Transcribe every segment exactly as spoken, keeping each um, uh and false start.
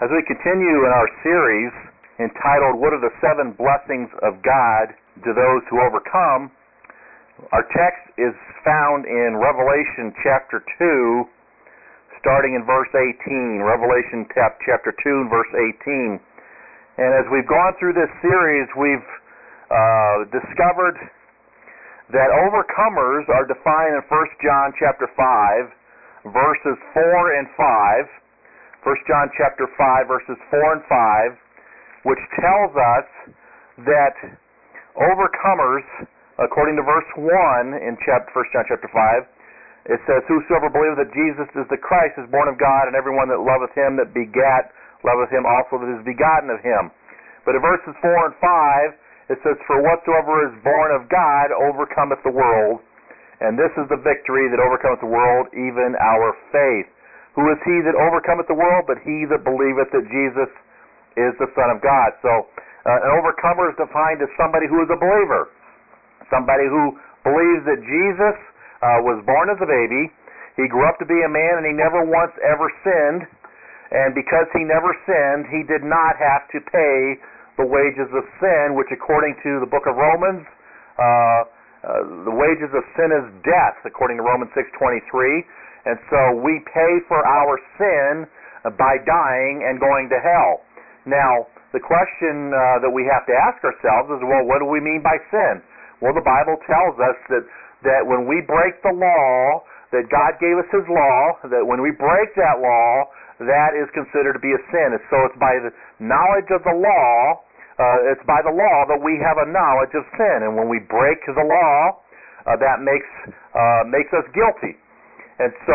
As we continue in our series entitled, What are the Seven Blessings of God to Those Who Overcome? Our text is found in Revelation chapter two, starting in verse eighteen. Revelation chapter two, verse eighteen. And as we've gone through this series, we've uh, discovered that overcomers are defined in First John chapter five, verses four and five. First John chapter five, verses four and five, which tells us that overcomers, according to verse one in chapter, First John chapter five, it says, Whosoever believeth that Jesus is the Christ is born of God, and everyone that loveth him that begat loveth him also that is begotten of him. But in verses four and five, it says, For whatsoever is born of God overcometh the world, and this is the victory that overcometh the world, even our faith. Who is he that overcometh the world, but he that believeth that Jesus is the Son of God? So, uh, an overcomer is defined as somebody who is a believer, somebody who believes that Jesus uh, was born as a baby, he grew up to be a man, and he never once ever sinned, and because he never sinned, he did not have to pay the wages of sin, which according to the book of Romans, uh, uh, the wages of sin is death, according to Romans six twenty-three. And so we pay for our sin by dying and going to hell. Now, the question uh, that we have to ask ourselves is, well, what do we mean by sin? Well, the Bible tells us that, that when we break the law, that God gave us His law, that when we break that law, that is considered to be a sin. And so it's by the knowledge of the law, uh, it's by the law that we have a knowledge of sin. And when we break the law, uh, that makes uh, makes us guilty. And so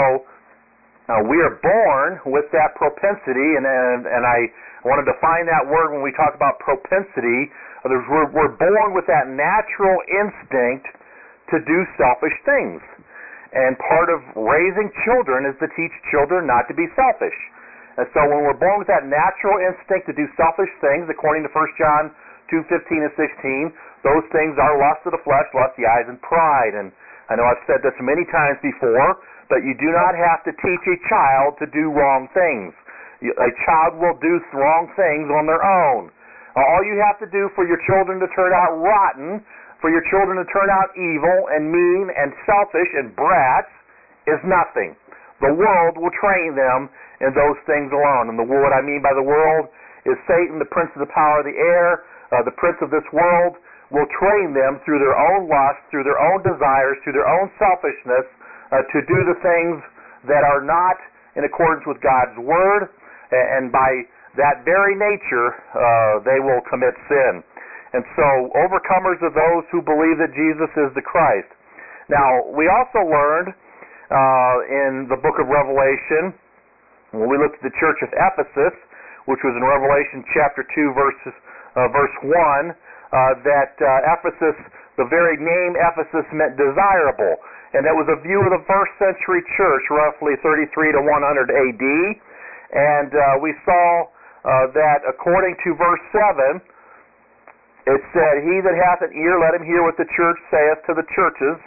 uh, we are born with that propensity, and, and and I want to define that word when we talk about propensity. We're, we're born with that natural instinct to do selfish things. And part of raising children is to teach children not to be selfish. And so when we're born with that natural instinct to do selfish things, according to First John two fifteen and sixteen, those things are lust of the flesh, lust of the eyes, and pride. And I know I've said this many times before, but you do not have to teach a child to do wrong things. A child will do wrong things on their own. All you have to do for your children to turn out rotten, for your children to turn out evil and mean and selfish and brats, is nothing. The world will train them in those things alone. And the what I mean by the world is Satan, the prince of the power of the air, uh, the prince of this world, will train them through their own lust, through their own desires, through their own selfishness, uh, to do the things that are not in accordance with God's Word, and by that very nature, uh, they will commit sin. And so, overcomers are those who believe that Jesus is the Christ. Now, we also learned uh, in the book of Revelation, when we looked at the church of Ephesus, which was in Revelation chapter two, verses, uh, verse one, uh, that uh, Ephesus, the very name Ephesus meant desirable. And that was a view of the first century church, roughly thirty-three to one hundred A D. And uh, we saw uh, that according to verse seven, it said, He that hath an ear, let him hear what the church saith to the churches.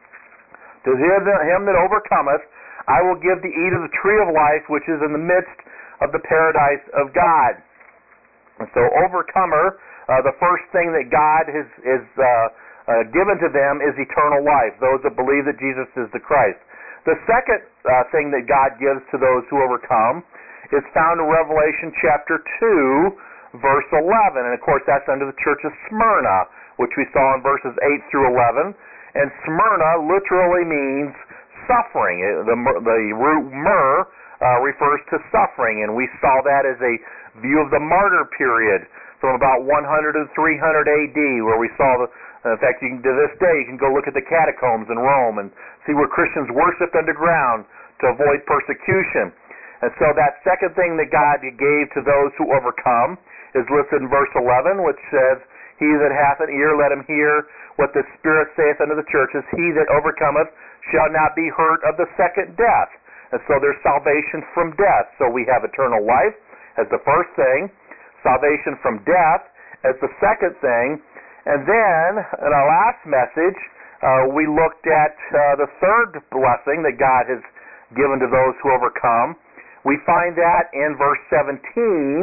To him that overcometh, I will give to eat of the tree of life, which is in the midst of the paradise of God. And so overcomer, uh, the first thing that God has is uh, uh, given to them is eternal life, those that believe that Jesus is the Christ. The second uh, thing that God gives to those who overcome is found in Revelation chapter two, verse eleven. And of course that's under the church of Smyrna, which we saw in verses eight through eleven. And Smyrna literally means suffering. The, the root myrrh uh, refers to suffering, and we saw that as a view of the martyr period from about one hundred to three hundred A D, where we saw the in fact, you can, to this day, you can go look at the catacombs in Rome and see where Christians worshipped underground to avoid persecution. And so that second thing that God gave to those who overcome is listed in verse eleven, which says, He that hath an ear, let him hear what the Spirit saith unto the churches. He that overcometh shall not be hurt of the second death. And so there's salvation from death. So we have eternal life as the first thing, salvation from death as the second thing, and then in our last message, uh, we looked at uh, the third blessing that God has given to those who overcome, We find that in verse seventeen,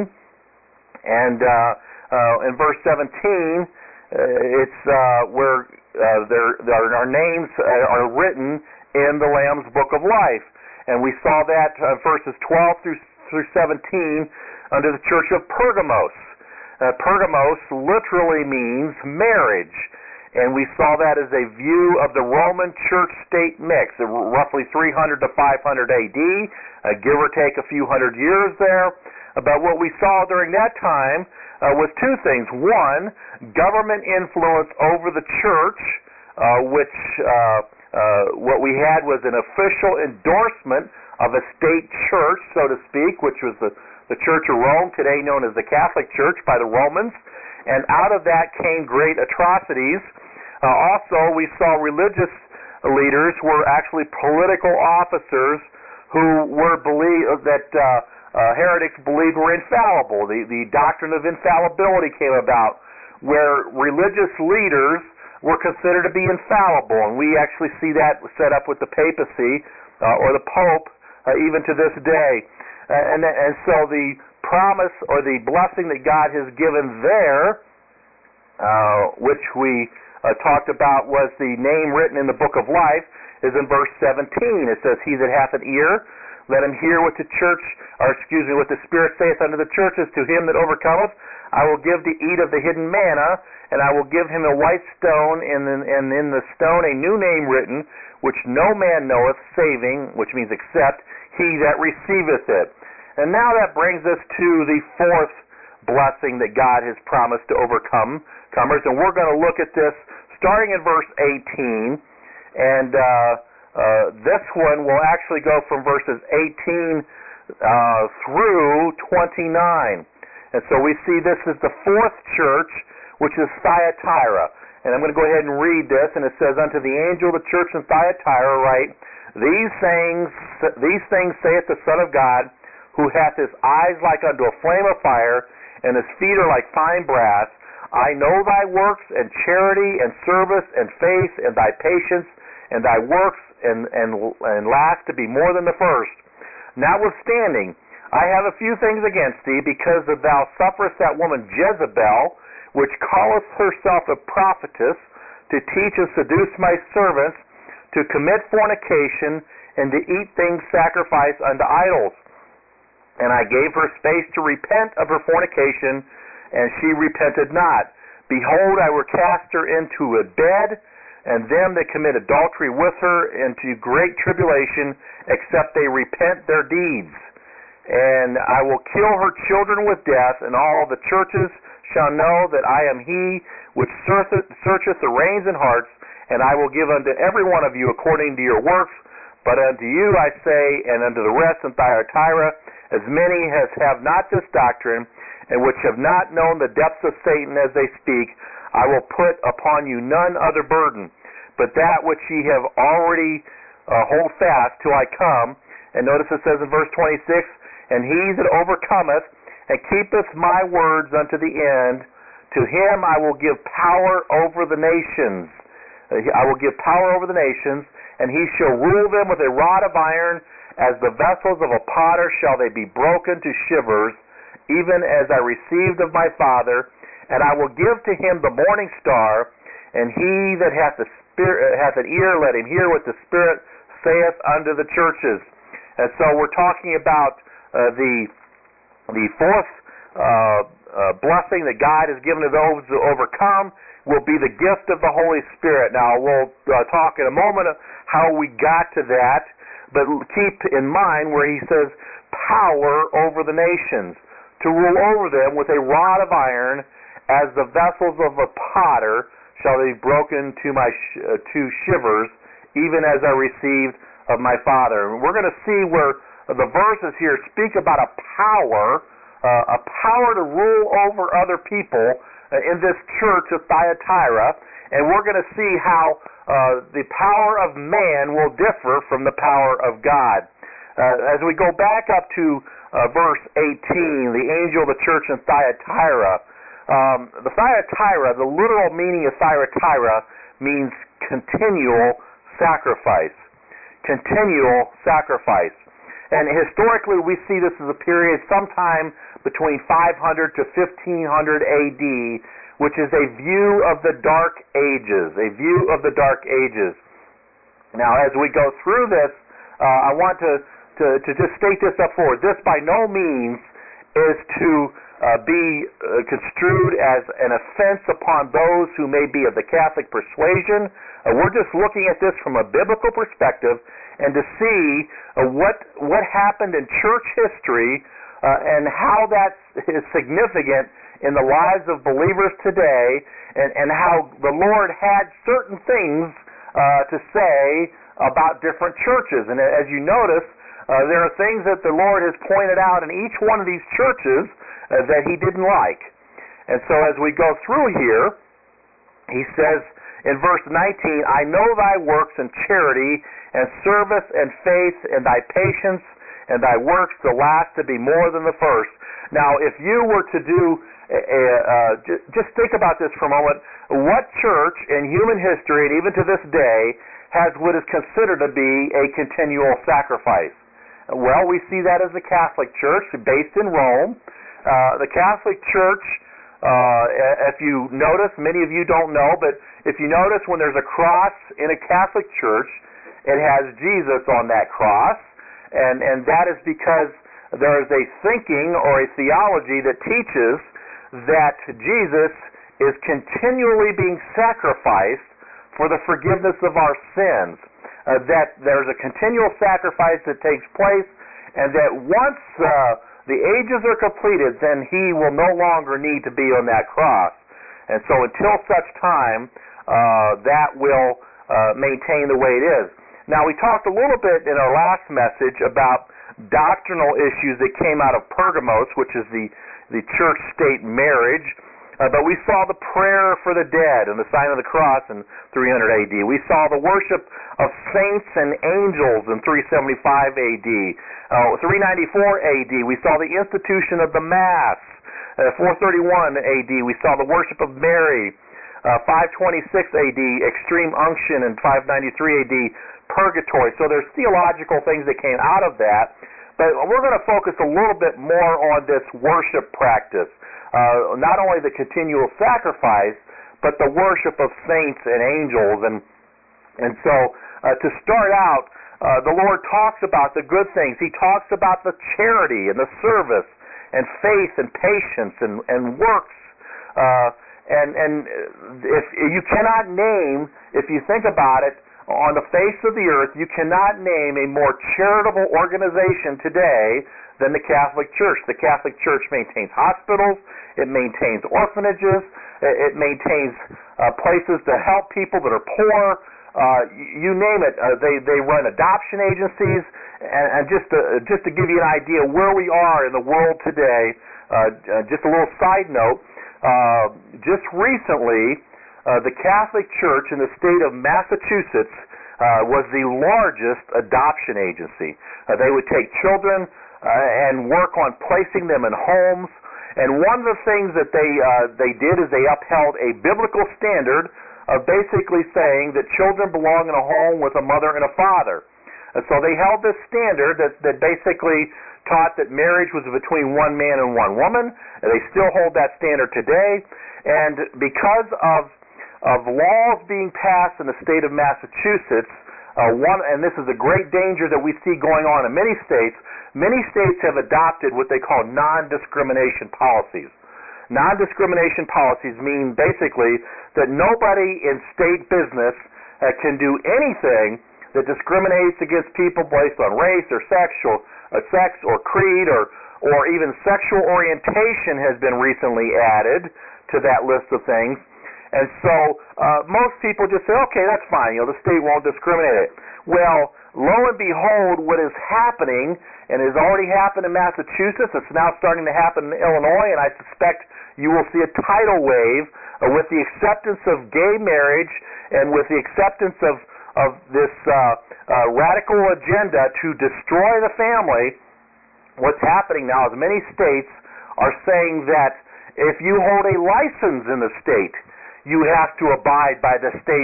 and uh, uh, in verse seventeen, uh, it's uh, where uh, there, there, our names are written in the Lamb's Book of Life. And we saw that uh, verses twelve through, through seventeen under the church of Pergamos. Uh, Pergamos literally means marriage. And we saw that as a view of the Roman church-state mix, roughly three hundred to five hundred A D, uh, give or take a few hundred years there. But what we saw during that time uh, was two things. One, government influence over the church, uh, which uh, uh, what we had was an official endorsement of a state church, so to speak, which was the, the Church of Rome, today known as the Catholic Church by the Romans. And out of that came great atrocities. Uh, also, we saw religious leaders were actually political officers who were believed that uh, uh, heretics believed were infallible. The, the doctrine of infallibility came about, where religious leaders were considered to be infallible, and we actually see that set up with the papacy uh, or the Pope uh, even to this day. Uh, and, and so the promise or the blessing that God has given there, uh, which we Uh, talked about was the name written in the Book of Life, is in verse seventeen. It says, "He that hath an ear, let him hear what the church, or excuse me, what the Spirit saith unto the churches. To him that overcometh, I will give to eat of the hidden manna, and I will give him a white stone, and in, and in the stone a new name written, which no man knoweth, saving," which means except, "he that receiveth it." And now that brings us to the fourth blessing that God has promised to overcome comers, and we're going to look at this starting in verse eighteen, and uh, uh, this one will actually go from verses eighteen uh, through twenty-nine. And so we see this is the fourth church, which is Thyatira. And I'm going to go ahead and read this, and it says, "Unto the angel of the church in Thyatira write, These things, these things saith the Son of God, who hath his eyes like unto a flame of fire, and his feet are like fine brass. I know thy works, and charity, and service, and faith, and thy patience, and thy works, and, and, and last to be more than the first. Notwithstanding, I have a few things against thee, because that thou sufferest that woman Jezebel, which calleth herself a prophetess, to teach and seduce my servants, to commit fornication, and to eat things sacrificed unto idols. And I gave her space to repent of her fornication, and she repented not. Behold, I will cast her into a bed, and them that commit adultery with her into great tribulation, except they repent their deeds. And I will kill her children with death, and all the churches shall know that I am he which searcheth, searcheth the reins and hearts, and I will give unto every one of you according to your works. But unto you I say, and unto the rest in Thyatira, as many as have not this doctrine, and which have not known the depths of Satan as they speak, I will put upon you none other burden, but that which ye have already uh, hold fast till I come. And notice it says in verse twenty-six, "And he that overcometh and keepeth my words unto the end, to him I will give power over the nations." Uh, I will give power over the nations, and he shall rule them with a rod of iron, as the vessels of a potter shall they be broken to shivers, even as I received of my Father, and I will give to him the morning star, and he that hath the spirit hath an ear, let him hear what the Spirit saith unto the churches. And so we're talking about uh, the the fourth uh, uh, blessing that God has given to those who overcome will be the gift of the Holy Spirit. Now we'll uh, talk in a moment of how we got to that, but keep in mind where he says power over the nations, to rule over them with a rod of iron, as the vessels of a potter shall be broken to my sh- uh, to shivers, even as I received of my Father. And we're going to see where the verses here speak about a power, uh, a power to rule over other people uh, in this church of Thyatira, and we're going to see how uh, the power of man will differ from the power of God. Uh, as we go back up to uh, verse eighteen, the angel of the church in Thyatira, um, the Thyatira, the literal meaning of Thyatira means continual sacrifice. Continual sacrifice. And historically, we see this as a period sometime between five hundred to fifteen hundred A D, which is a view of the Dark Ages, a view of the Dark Ages. Now, as we go through this, uh, I want to, to, to just state this up forward. This by no means is to uh, be uh, construed as an offense upon those who may be of the Catholic persuasion. Uh, we're just looking at this from a biblical perspective and to see uh, what what happened in church history uh, and how that is significant in the lives of believers today, and, and how the Lord had certain things uh, to say about different churches. And as you notice, uh, there are things that the Lord has pointed out in each one of these churches uh, that He didn't like. And so as we go through here, He says in verse nineteen, I know thy works and charity and service and faith and thy patience and thy works the last to be more than the first. Now, if you were to do, a, a, uh, j- just think about this for a moment. What church in human history, and even to this day, has what is considered to be a continual sacrifice? Well, we see that as the Catholic Church, based in Rome. Uh, the Catholic Church, uh, if you notice, many of you don't know, but if you notice when there's a cross in a Catholic Church, it has Jesus on that cross, and, and that is because there is a thinking or a theology that teaches that Jesus is continually being sacrificed for the forgiveness of our sins, uh, that there's a continual sacrifice that takes place, and that once uh, the ages are completed, then He will no longer need to be on that cross. And so until such time, uh, that will uh, maintain the way it is. Now, we talked a little bit in our last message about doctrinal issues that came out of Pergamos, which is the, the church-state marriage. Uh, but we saw the prayer for the dead and the sign of the cross in three hundred A D. We saw the worship of saints and angels in three seventy-five A D. Uh, three ninety-four A D, we saw the institution of the Mass. Uh, four thirty-one A D, we saw the worship of Mary. Uh, five twenty-six A D, extreme unction, and five ninety-three A D, purgatory. So there's theological things that came out of that. But we're going to focus a little bit more on this worship practice. Uh, not only the continual sacrifice, but the worship of saints and angels. And and so uh, to start out, uh, the Lord talks about the good things. He talks about the charity and the service and faith and patience and, and works. Uh, and, and if you cannot name, if you think about it, on the face of the earth, you cannot name a more charitable organization today than the Catholic Church. The Catholic Church maintains hospitals, it maintains orphanages, it maintains uh, places to help people that are poor, uh, you name it. Uh, they, they run adoption agencies, and, and just, to, just to give you an idea where we are in the world today, uh, uh, just a little side note, uh, just recently, Uh, the Catholic Church in the state of Massachusetts uh, was the largest adoption agency. Uh, they would take children uh, and work on placing them in homes. And one of the things that they uh, they did is they upheld a biblical standard of basically saying that children belong in a home with a mother and a father. And so they held this standard that, that basically taught that marriage was between one man and one woman. And they still hold that standard today. And because of of laws being passed in the state of Massachusetts, uh, one, and this is a great danger that we see going on in many states, many states have adopted what they call non-discrimination policies. Non-discrimination policies mean basically that nobody in state business uh, can do anything that discriminates against people based on race or sex or, uh, sex or creed or, or even sexual orientation has been recently added to that list of things. And so uh, most people just say, okay, that's fine, you know, the state won't discriminate. Well, lo and behold, what is happening, and has already happened in Massachusetts, it's now starting to happen in Illinois, and I suspect you will see a tidal wave uh, with the acceptance of gay marriage and with the acceptance of, of this uh, uh, radical agenda to destroy the family. What's happening now is many states are saying that if you hold a license in the state, you have to abide by the state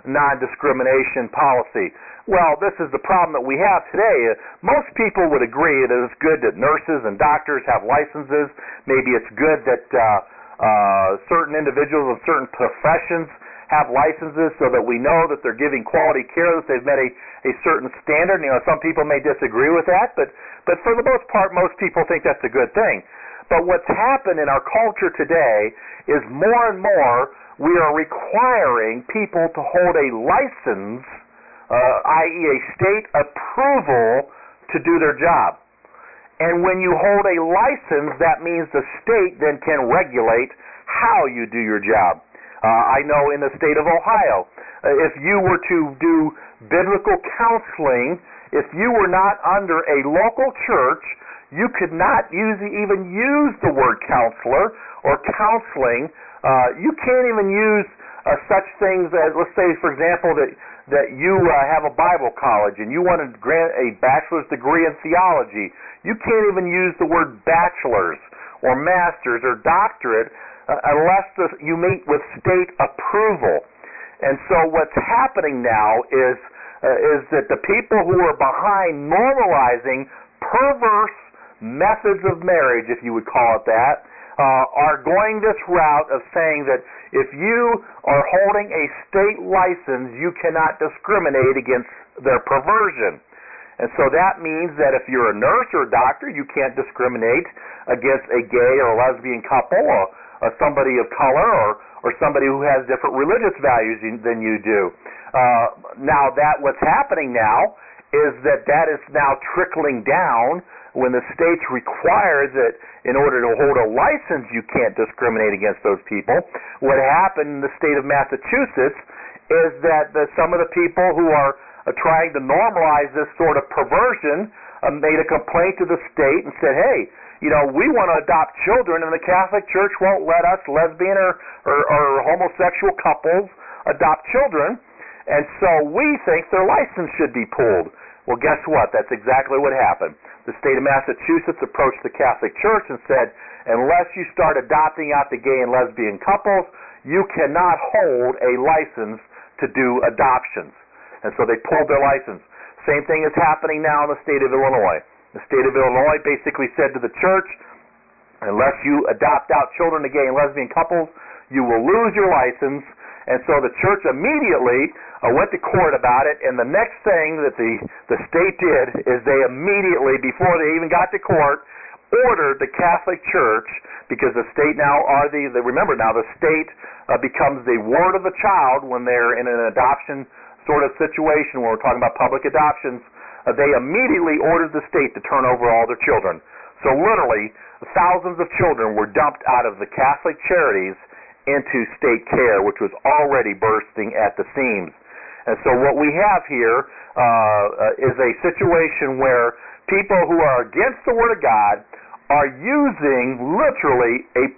non-discrimination policy. Well, this is the problem that we have today. Most people would agree that it's good that nurses and doctors have licenses. Maybe it's good that uh, uh, certain individuals of certain professions have licenses so that we know that they're giving quality care, that they've met a, a certain standard. You know, some people may disagree with that, but, but for the most part, most people think that's a good thing. But what's happened in our culture today is more and more we are requiring people to hold a license, uh, that is a state approval to do their job. And when you hold a license, that means the state then can regulate how you do your job. Uh, I know in the state of Ohio, uh, if you were to do biblical counseling, if you were not under a local church, you could not use, even use the word counselor or counseling. Uh, you can't even use uh, such things as, let's say, for example, that that you uh, have a Bible college and you want to grant a bachelor's degree in theology. You can't even use the word bachelor's or master's or doctorate Uh, unless the, you meet with state approval. And so what's happening now is uh, is that the people who are behind normalizing perverse methods of marriage, if you would call it that, uh, are going this route of saying that if you are holding a state license, you cannot discriminate against their perversion. And so that means that if you're a nurse or a doctor, you can't discriminate against a gay or lesbian couple or Uh, somebody of color or, or somebody who has different religious values than you do. Uh, now, that what's happening now is that that is now trickling down when the states require that in order to hold a license you can't discriminate against those people. What happened in the state of Massachusetts is that the, some of the people who are uh, trying to normalize this sort of perversion uh, made a complaint to the state and said, hey, you know, we want to adopt children, and the Catholic Church won't let us lesbian or, or, or homosexual couples adopt children, and so we think their license should be pulled. Well, guess what? That's exactly what happened. The state of Massachusetts approached the Catholic Church and said, unless you start adopting out the gay and lesbian couples, you cannot hold a license to do adoptions. And so they pulled their license. Same thing is happening now in the state of Illinois. The state of Illinois basically said to the church, unless you adopt out children to gay and lesbian couples, you will lose your license. And so the church immediately uh, went to court about it, and the next thing that the, the state did is they immediately, before they even got to court, ordered the Catholic Church, because the state now are the, the remember now, the state uh, becomes the ward of the child when they're in an adoption sort of situation, when we're talking about public adoptions. Uh, they immediately ordered the state to turn over all their children. So literally, thousands of children were dumped out of the Catholic charities into state care, which was already bursting at the seams. And so what we have here uh, is a situation where people who are against the Word of God are using literally a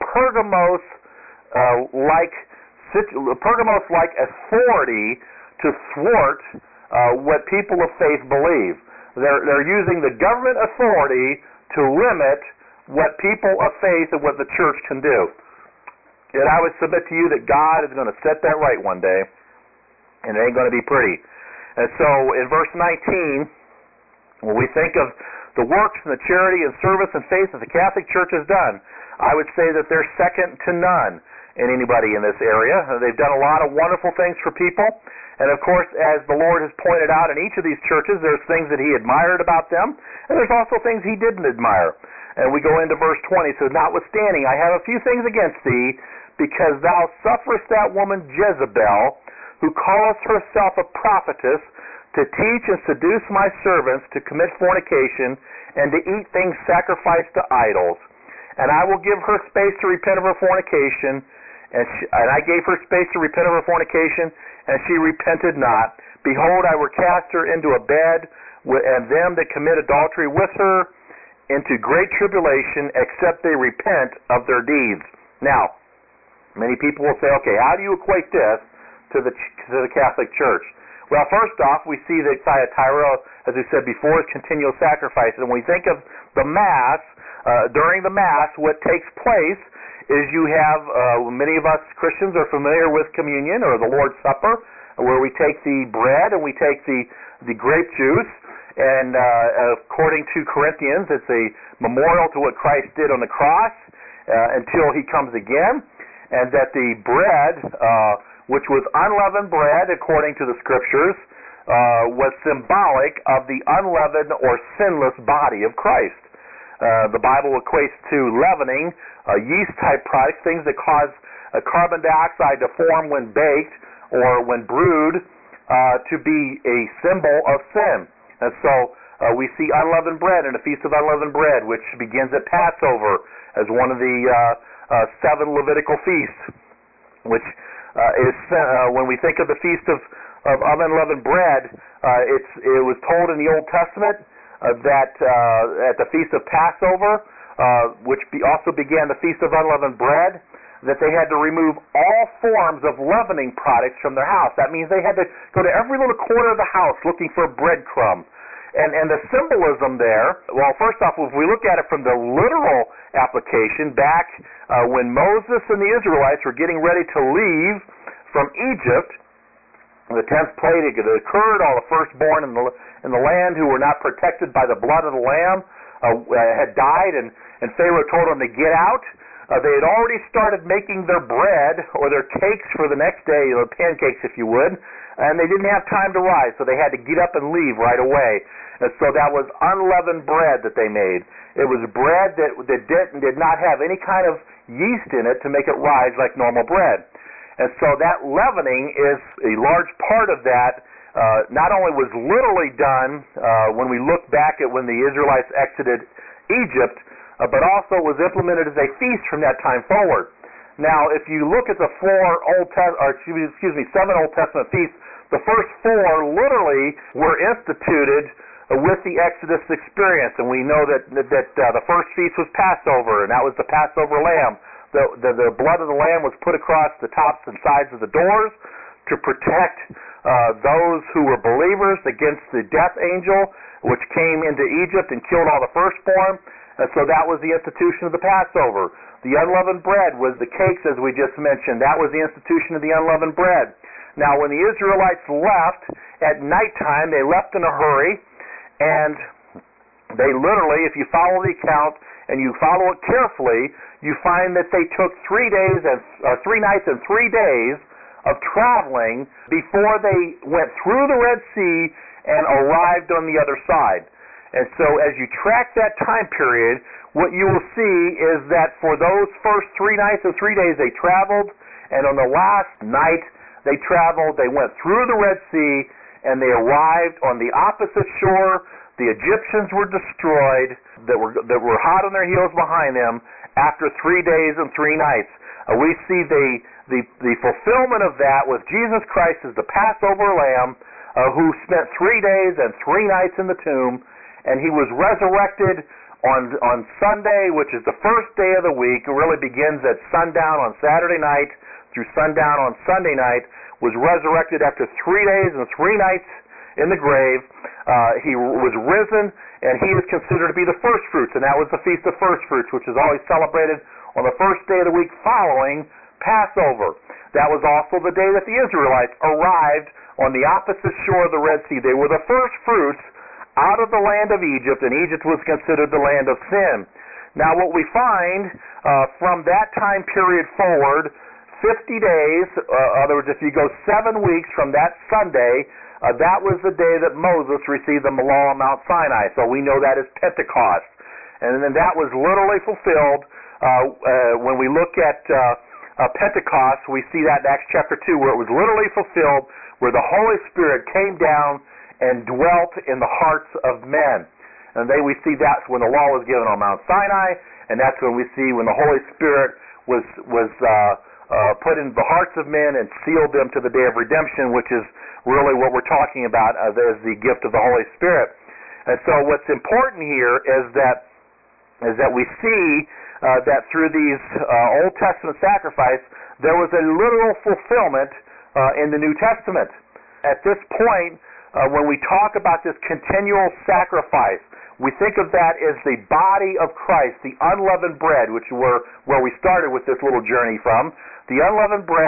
Pergamos-like uh, Pergamos-like authority to thwart Uh, what people of faith believe. They're, they're using the government authority to limit what people of faith and what the church can do. And I would submit to you that God is going to set that right one day, and it ain't going to be pretty. And so in verse nineteen, when we think of the works and the charity and service and faith that the Catholic Church has done, I would say that they're second to none in anybody in this area. They've done a lot of wonderful things for people. And of course, as the Lord has pointed out in each of these churches, there's things that He admired about them, and there's also things He didn't admire. And we go into verse twenty. It says, notwithstanding, I have a few things against thee, because thou sufferest that woman Jezebel, who calleth herself a prophetess, to teach and seduce my servants to commit fornication, and to eat things sacrificed to idols. And I will give her space to repent of her fornication, and, she, and I gave her space to repent of her fornication, and she repented not. Behold, I will cast her into a bed, and them that commit adultery with her into great tribulation, except they repent of their deeds. Now, many people will say, okay, how do you equate this to the to the Catholic Church? Well, first off, we see that Thyatira, as we said before, is continual sacrifices. And when we think of the Mass, uh, during the Mass, what takes place is you have, uh, many of us Christians are familiar with communion or the Lord's Supper. where we take the bread and we take the, the grape juice, and uh, according to Corinthians, it's a memorial to what Christ did on the cross uh, until he comes again, and that the bread, uh, which was unleavened bread according to the Scriptures, uh, was symbolic of the unleavened or sinless body of Christ. Uh, the Bible equates to leavening, uh, yeast-type products, things that cause uh, carbon dioxide to form when baked or when brewed, uh, to be a symbol of sin. And so uh, we see unleavened bread in the Feast of Unleavened Bread, which begins at Passover as one of the uh, uh, seven Levitical feasts, which uh, is, uh, when we think of the Feast of, of Unleavened Bread, uh, it's, it was told in the Old Testament uh, that uh, at the Feast of Passover, uh, which be also began the Feast of Unleavened Bread, that they had to remove all forms of leavening products from their house. That means they had to go to every little corner of the house looking for a breadcrumb. And, and the symbolism there, well, first off, if we look at it from the literal application, back uh, when Moses and the Israelites were getting ready to leave from Egypt, the tenth plague had occurred, all the firstborn in the, in the land who were not protected by the blood of the Lamb uh, had died, and, and Pharaoh told them to get out. Uh, they had already started making their bread or their cakes for the next day, or pancakes if you would, and they didn't have time to rise, so they had to get up and leave right away. And so that was unleavened bread that they made. It was bread that, that did, did not have any kind of yeast in it to make it rise like normal bread. And so that leavening is a large part of that. Uh, not only was literally done uh, when we look back at when the Israelites exited Egypt, Uh, but also was implemented as a feast from that time forward. Now, if you look at the four Old Test, or excuse me, excuse me, seven Old Testament feasts, the first four literally were instituted uh, with the Exodus experience, and we know that that uh, the first feast was Passover, and that was the Passover lamb. The, the the blood of the lamb was put across the tops and sides of the doors to protect uh, those who were believers against the death angel, which came into Egypt and killed all the firstborn. And so that was the institution of the Passover. The unleavened bread was the cakes, as we just mentioned. That was the institution of the unleavened bread. Now, when the Israelites left at nighttime, they left in a hurry, and they literally, if you follow the account and you follow it carefully, you find that they took three days and uh, three nights and three days of traveling before they went through the Red Sea and arrived on the other side. And so as you track that time period, what you will see is that for those first three nights and three days they traveled, and on the last night they traveled, they went through the Red Sea, and they arrived on the opposite shore. The Egyptians were destroyed, that were that were hot on their heels behind them after three days and three nights. Uh, we see the, the, the fulfillment of that with Jesus Christ as the Passover lamb, uh, who spent three days and three nights in the tomb, and he was resurrected on on Sunday, which is the first day of the week. It really begins at sundown on Saturday night through sundown on Sunday night, was resurrected after three days and three nights in the grave. Uh, he was risen, and he is considered to be the first fruits, and that was the Feast of First Fruits, which is always celebrated on the first day of the week following Passover. That was also the day that the Israelites arrived on the opposite shore of the Red Sea. They were the first fruits out of the land of Egypt, and Egypt was considered the land of sin. Now what we find uh, from that time period forward, fifty days, uh, in other words, if you go seven weeks from that Sunday, uh, that was the day that Moses received the law on Mount Sinai. So we know that as Pentecost. And then that was literally fulfilled uh, uh, when we look at uh, uh, Pentecost. We see that in Acts chapter two, where it was literally fulfilled, where the Holy Spirit came down and dwelt in the hearts of men. And then we see that's when the law was given on Mount Sinai, and that's when we see when the Holy Spirit was was uh, uh, put in the hearts of men and sealed them to the day of redemption, which is really what we're talking about as, as the gift of the Holy Spirit. And so what's important here is that is that we see uh, that through these uh, Old Testament sacrifice, there was a literal fulfillment uh, in the New Testament. At this point, Uh, when we talk about this continual sacrifice, we think of that as the body of Christ, the unleavened bread, which were where we started with this little journey from. The unleavened bread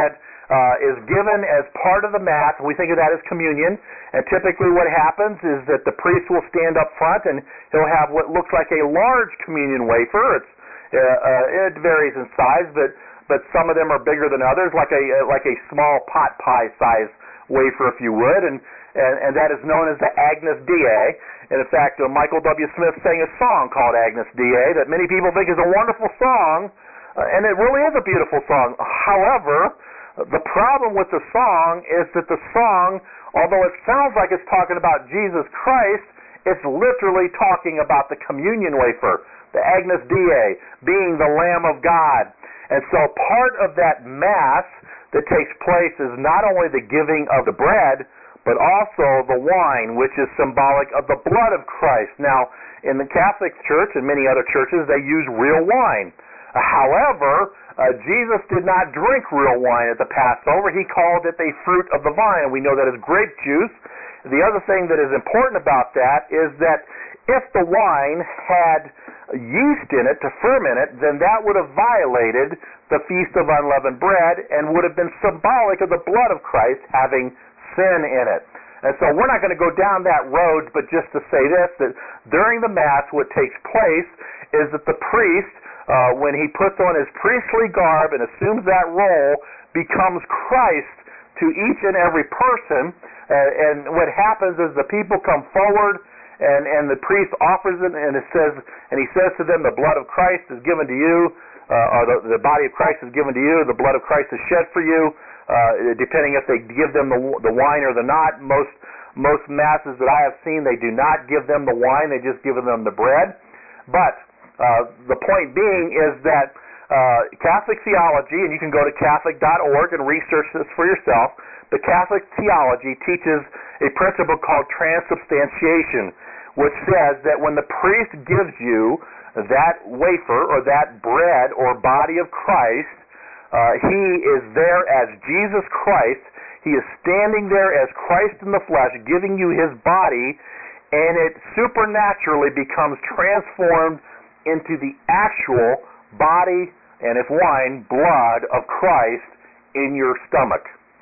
uh, is given as part of the Mass. We think of that as communion. And typically what happens is that the priest will stand up front and he'll have what looks like a large communion wafer. It's, uh, uh, it varies in size, but, but some of them are bigger than others, like a, uh, like a small pot pie size wafer, if you would. And, and, and that is known as the Agnus Dei. And in fact, uh, Michael W. Smith sang a song called Agnus Dei that many people think is a wonderful song, uh, and it really is a beautiful song. However, the problem with the song is that the song, although it sounds like it's talking about Jesus Christ, it's literally talking about the communion wafer, the Agnus Dei, being the Lamb of God. And so part of that Mass that takes place is not only the giving of the bread, but also the wine, which is symbolic of the blood of Christ. Now, in the Catholic Church and many other churches, they use real wine. However, uh, Jesus did not drink real wine at the Passover. He called it a fruit of the vine, and we know that is grape juice. The other thing that is important about that is that if the wine had yeast in it to ferment it, then that would have violated the Feast of Unleavened Bread and would have been symbolic of the blood of Christ having sin in it. And so we're not going to go down that road, but just to say this, that during the Mass what takes place is that the priest, Uh, when he puts on his priestly garb and assumes that role, becomes Christ to each and every person. Uh, and what happens is the people come forward, and, and the priest offers it, and it says, and he says to them, "The blood of Christ is given to you, uh, or the, the body of Christ is given to you. The blood of Christ is shed for you." Uh, depending if they give them the, the wine or the not. Most most masses that I have seen, they do not give them the wine; they just give them the bread. But Uh, the point being is that uh, Catholic theology, and you can go to Catholic dot org and research this for yourself, but Catholic theology teaches a principle called transubstantiation, which says that when the priest gives you that wafer or that bread or body of Christ, uh, he is there as Jesus Christ. He is standing there as Christ in the flesh, giving you his body, and it supernaturally becomes transformed into the actual body, and if wine, blood of Christ in your stomach.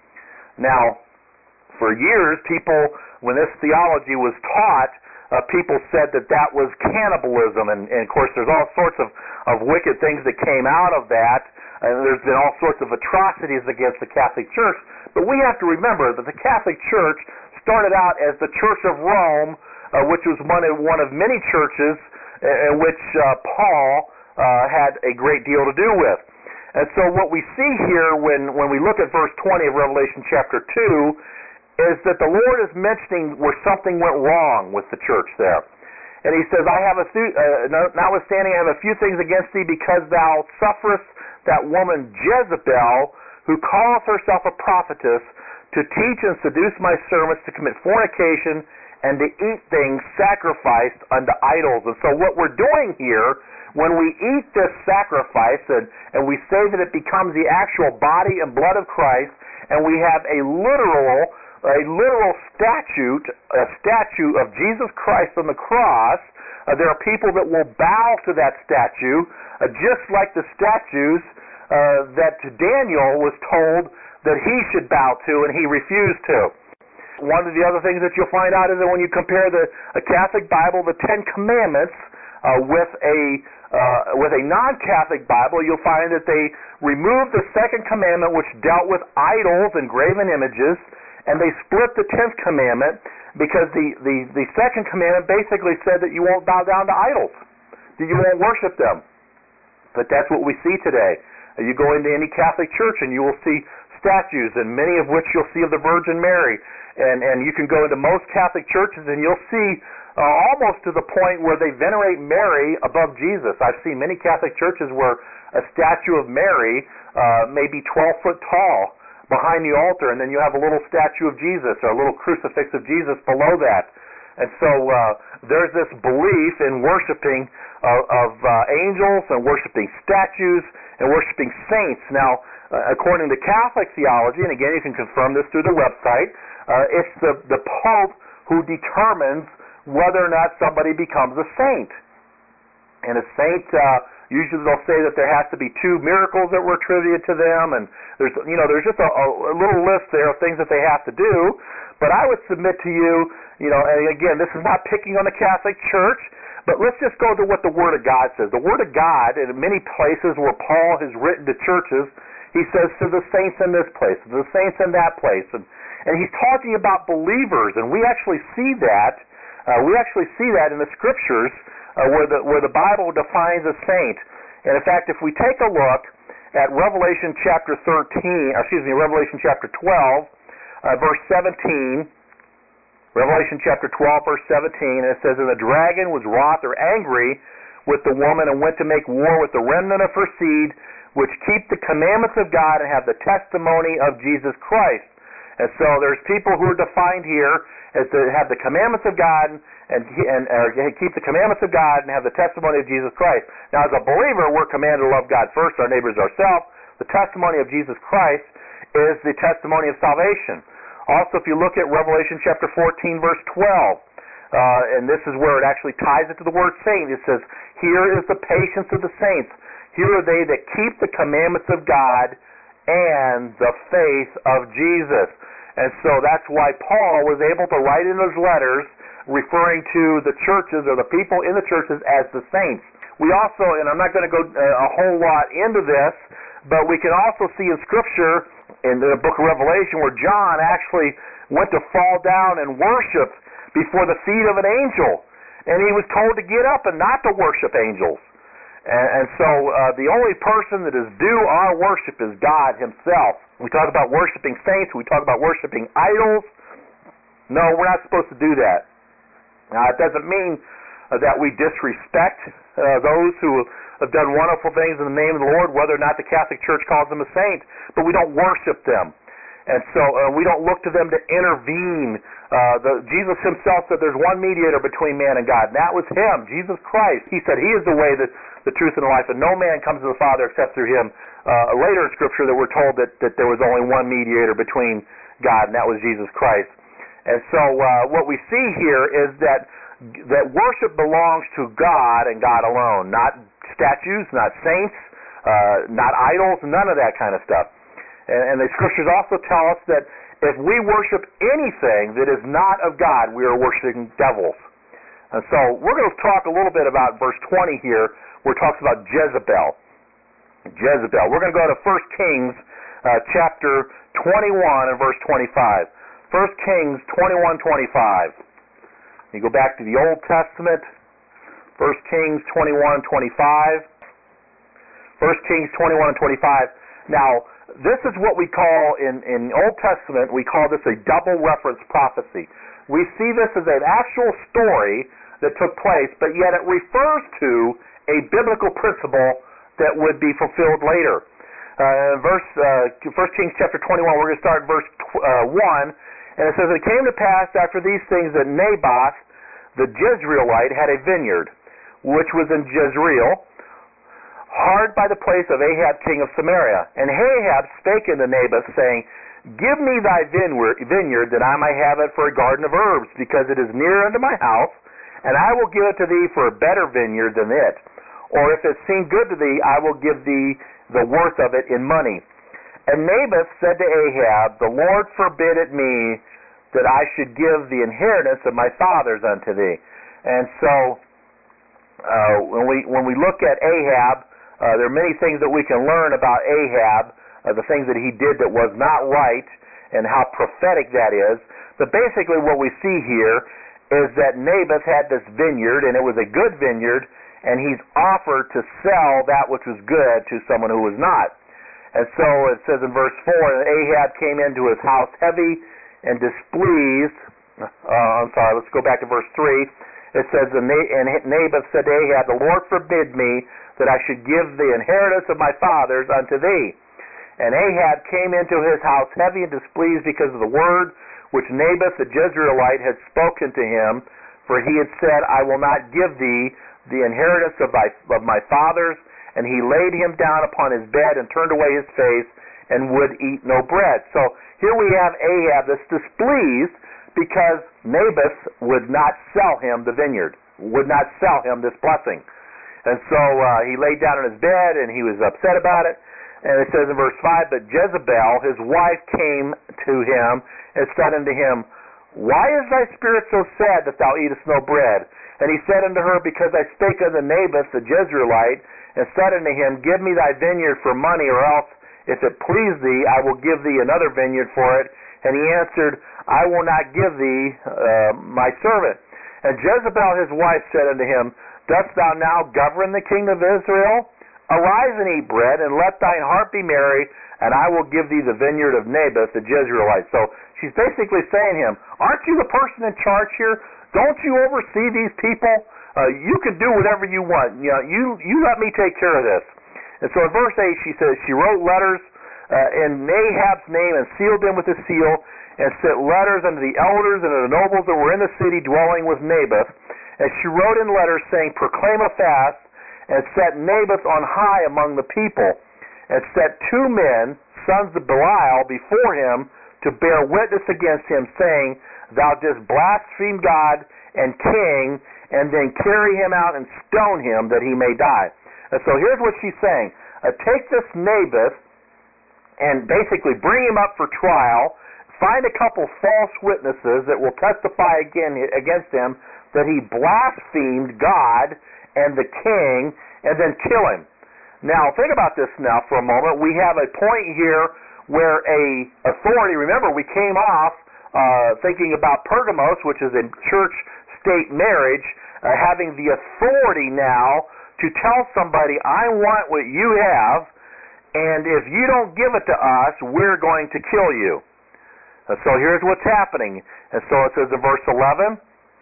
Now, for years, people, when this theology was taught, uh, people said that that was cannibalism, and, and of course there's all sorts of, of wicked things that came out of that, and there's been all sorts of atrocities against the Catholic Church, but we have to remember that the Catholic Church started out as the Church of Rome, uh, which was one of, one of many churches in which uh, Paul uh, had a great deal to do with. And so what we see here when, when we look at verse twenty of Revelation chapter two is that the Lord is mentioning where something went wrong with the church there. And he says, I have a th- uh, notwithstanding I have a few things against thee, because thou sufferest that woman Jezebel, who calleth herself a prophetess, to teach and seduce my servants to commit fornication and to eat things sacrificed unto idols. And so what we're doing here, when we eat this sacrifice and, and we say that it becomes the actual body and blood of Christ, and we have a literal, a literal statue, a statue of Jesus Christ on the cross, uh, there are people that will bow to that statue, uh, just like the statues uh, that Daniel was told that he should bow to, and he refused to. One of the other things that you'll find out is that when you compare the a Catholic Bible, the Ten Commandments, uh, with a uh, with a non-Catholic Bible, you'll find that they removed the second commandment, which dealt with idols and graven images, and they split the tenth commandment, because the, the, the second commandment basically said that you won't bow down to idols, that you won't worship them. But that's what we see today. You go into any Catholic church and you will see statues, and many of which you'll see of the Virgin Mary. And, and you can go into most Catholic churches and you'll see uh, almost to the point where they venerate Mary above Jesus. I've seen many Catholic churches where a statue of Mary uh, may be twelve foot tall behind the altar, and then you have a little statue of Jesus or a little crucifix of Jesus below that. And so uh, there's this belief in worshiping uh, of uh, angels and worshiping statues and worshiping saints. Now, uh, according to Catholic theology, and again you can confirm this through the website, Uh, it's the, the Pope who determines whether or not somebody becomes a saint. And a saint, uh, Usually they'll say that there has to be two miracles that were attributed to them, and there's you know there's just a, a little list there of things that they have to do. But I would submit to you, you know, and again, this is not picking on the Catholic Church, but let's just go to what the Word of God says. The Word of God, in many places where Paul has written to churches, he says to the saints in this place, to the saints in that place, and and he's talking about believers, and we actually see that. Uh, we actually see that in the Scriptures. Uh, where the where the Bible defines a saint. And in fact, if we take a look at Revelation chapter thirteen, excuse me, Revelation chapter twelve, uh, verse seventeen, Revelation chapter twelve, verse seventeen, and it says, "And the dragon was wroth or angry with the woman, and went to make war with the remnant of her seed, which keep the commandments of God and have the testimony of Jesus Christ." And so there's people who are defined here as to have the commandments of God and and uh, keep the commandments of God and have the testimony of Jesus Christ. Now, as a believer, we're commanded to love God first, our neighbors, ourselves. The testimony of Jesus Christ is the testimony of salvation. Also, if you look at Revelation chapter fourteen, verse twelve, uh, and this is where it actually ties it to the word saint. It says, "Here is the patience of the saints. Here are they that keep the commandments of God and the faith of Jesus." And so that's why Paul was able to write in his letters referring to the churches or the people in the churches as the saints. We also, and I'm not going to go a whole lot into this, but we can also see in Scripture, in the book of Revelation, where John actually went to fall down and worship before the feet of an angel. And he was told to get up and not to worship angels. And, and so uh, the only person that is due our worship is God himself. We talk about worshiping saints. We talk about worshiping idols. No, we're not supposed to do that. Now, it doesn't mean uh, that we disrespect uh, those who have done wonderful things in the name of the Lord, whether or not the Catholic Church calls them a saint, but we don't worship them. And so uh, we don't look to them to intervene. Uh, the, Jesus himself said there's one mediator between man and God, and that was him, Jesus Christ. He said he is the way, the, the truth, and the life, and no man comes to the Father except through him. Uh, later in Scripture that we're told that, that there was only one mediator between God, and that was Jesus Christ. And so uh, what we see here is that that worship belongs to God and God alone, not statues, not saints, uh, not idols, none of that kind of stuff. And, and the Scriptures also tell us that if we worship anything that is not of God, we are worshiping devils. And so we're going to talk a little bit about verse twenty here, where it talks about Jezebel. Jezebel. We're going to go to First Kings uh, chapter twenty-one and verse twenty-five. First Kings twenty-one twenty-five. You go back to the Old Testament, First Kings twenty-one twenty-five. First Kings twenty-one and twenty-five. Now, this is what we call, in, in Old Testament, we call this a double reference prophecy. We see this as an actual story that took place, but yet it refers to a biblical principle that would be fulfilled later. Uh, verse uh, First Kings chapter twenty-one, we're going to start in verse uh, one, and it says, "It came to pass after these things that Naboth the Jezreelite had a vineyard, which was in Jezreel, hard by the place of Ahab king of Samaria. And Ahab spake unto Naboth, saying, Give me thy vineyard, that I may have it for a garden of herbs, because it is near unto my house, and I will give it to thee for a better vineyard than it. Or if it seem good to thee, I will give thee the worth of it in money. And Naboth said to Ahab, The Lord forbid it me, that I should give the inheritance of my fathers unto thee." And so, uh, when we when we look at Ahab, uh, there are many things that we can learn about Ahab, uh, the things that he did that was not right, and how prophetic that is. But basically what we see here is that Naboth had this vineyard, and it was a good vineyard, and he's offered to sell that which was good to someone who was not. And so it says in verse four, Ahab came into his house heavy and displeased. Uh, I'm sorry, let's go back to verse three. It says, And Naboth said to Ahab, The Lord forbid me that I should give the inheritance of my fathers unto thee. And Ahab came into his house heavy and displeased because of the word which Naboth the Jezreelite had spoken to him, for he had said, I will not give thee the inheritance of, thy, of my fathers. And he laid him down upon his bed and turned away his face and would eat no bread. So here we have Ahab that's displeased because Naboth would not sell him the vineyard, would not sell him this blessing. And so uh, he laid down in his bed, and he was upset about it. And it says in verse five, but Jezebel, his wife, came to him and said unto him, why is thy spirit so sad that thou eatest no bread? And he said unto her, because I spake unto Naboth the Jezreelite, and said unto him, give me thy vineyard for money, or else, if it please thee, I will give thee another vineyard for it. And he answered, I will not give thee uh, my servant. And Jezebel his wife said unto him, dost thou now govern the king of Israel? Arise and eat bread, and let thine heart be merry, and I will give thee the vineyard of Naboth the Jezreelite. So she's basically saying to him, aren't you the person in charge here? Don't you oversee these people? Uh, you can do whatever you want. You know, you you let me take care of this. And so in verse eight she says, she wrote letters uh, in Ahab's name and sealed them with a seal, and sent letters unto the elders and to the nobles that were in the city dwelling with Naboth. And she wrote in letters saying, proclaim a fast, and set Naboth on high among the people, and set two men, sons of Belial, before him to bear witness against him, saying, thou didst blaspheme God and king, and then carry him out and stone him that he may die. And so here's what she's saying. Uh, take this Naboth and basically bring him up for trial, find a couple false witnesses that will testify again against him that he blasphemed God and the king, and then kill him. Now, think about this now for a moment. We have a point here where a authority, remember we came off uh, thinking about Pergamos, which is a church-state marriage, uh, having the authority now to tell somebody, I want what you have, and if you don't give it to us, we're going to kill you. And so here's what's happening. And so it says in verse eleven,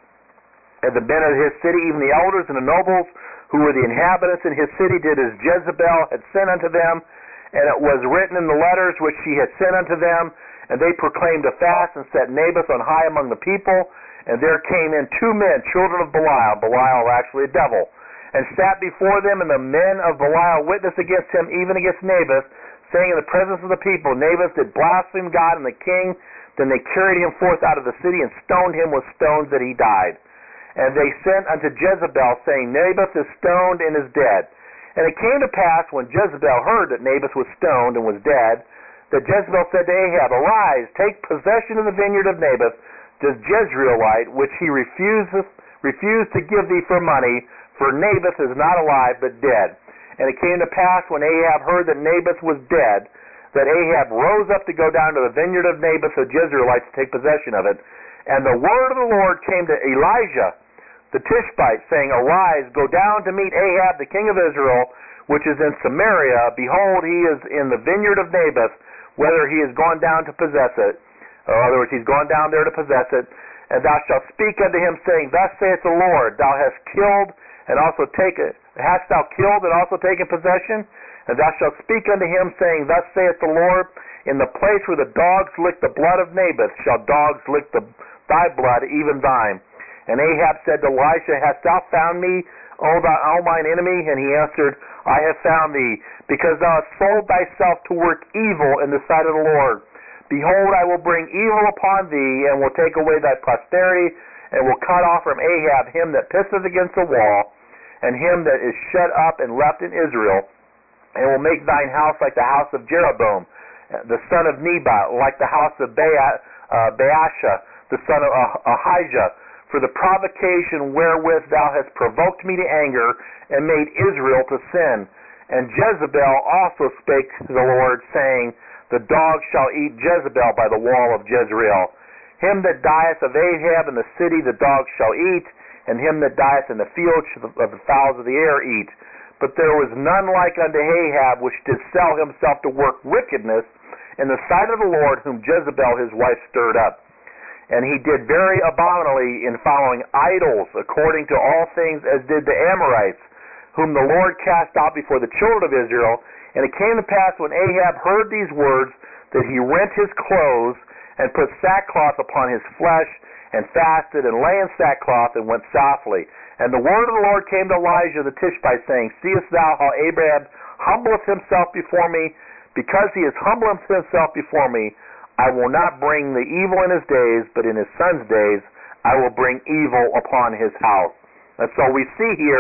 and the men of his city, even the elders and the nobles, who were the inhabitants in his city, did as Jezebel had sent unto them, and it was written in the letters which she had sent unto them, and they proclaimed a fast, and set Naboth on high among the people, and there came in two men, children of Belial, Belial actually a devil, and sat before them, and the men of Belial witnessed against him, even against Naboth, saying in the presence of the people, Naboth did blaspheme God and the king. Then they carried him forth out of the city, and stoned him with stones that he died. And they sent unto Jezebel, saying, Naboth is stoned and is dead. And it came to pass, when Jezebel heard that Naboth was stoned and was dead, that Jezebel said to Ahab, arise, take possession of the vineyard of Naboth, the Jezreelite, which he refuseth, refused to give thee for money, for Naboth is not alive, but dead. And it came to pass, when Ahab heard that Naboth was dead, that Ahab rose up to go down to the vineyard of Naboth the Jezreelite to take possession of it. And the word of the Lord came to Elijah the Tishbite, saying, arise, go down to meet Ahab the king of Israel, which is in Samaria. Behold, he is in the vineyard of Naboth, whether he is gone down to possess it. Or in other words, he's gone down there to possess it. And thou shalt speak unto him, saying, thus saith the Lord, thou hast killed and also taken, hast thou killed and also taken possession? And thou shalt speak unto him, saying, thus saith the Lord, in the place where the dogs lick the blood of Naboth shall dogs lick the, thy blood, even thine. And Ahab said to Elisha, hast thou found me, O, thou, O mine enemy? And he answered, I have found thee, because thou hast sold thyself to work evil in the sight of the Lord. Behold, I will bring evil upon thee, and will take away thy posterity, and will cut off from Ahab him that pisseth against the wall, and him that is shut up and left in Israel, and will make thine house like the house of Jeroboam, the son of Nebat, like the house of Ba- uh, Baasha, the son of uh, Ahijah, for the provocation wherewith thou hast provoked me to anger, and made Israel to sin. And Jezebel also spake to the Lord, saying, the dog shall eat Jezebel by the wall of Jezreel. Him that dieth of Ahab in the city the dog shall eat, and him that dieth in the field of the fowls of the air eat. But there was none like unto Ahab, which did sell himself to work wickedness in the sight of the Lord, whom Jezebel his wife stirred up. And he did very abominably in following idols, according to all things as did the Amorites, whom the Lord cast out before the children of Israel. And it came to pass, when Ahab heard these words, that he rent his clothes, and put sackcloth upon his flesh, and fasted, and lay in sackcloth, and went softly. And the word of the Lord came to Elijah the Tishbite, saying, seest thou how Ahab humbleth himself before me? Because he has humbled himself before me, I will not bring the evil in his days, but in his son's days I will bring evil upon his house. And so we see here,